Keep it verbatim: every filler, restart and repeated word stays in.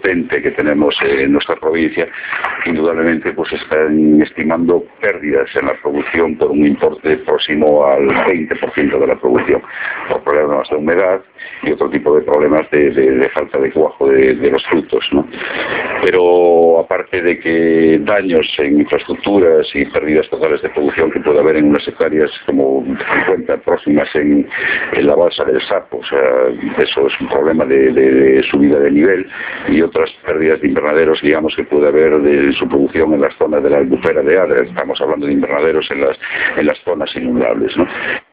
potente que tenemos en nuestra provincia, indudablemente pues están estimando pérdidas en la producción por un importe próximo al veinte por ciento de la producción, por problemas de humedad y otro tipo de problemas de, de, de falta de cuajo de, de los frutos, ¿no? Pero aparte de que daños en infraestructuras y pérdidas totales de producción que puede haber en unas hectáreas como cincuenta próximas en, en la balsa del Sapo, o sea, eso es un problema de, de, de subida de nivel, y otras pérdidas de invernaderos, digamos, que puede haber de su producción en las zonas de la Albufera de Adra. Estamos hablando de invernaderos en las, en las zonas inundables, ¿no?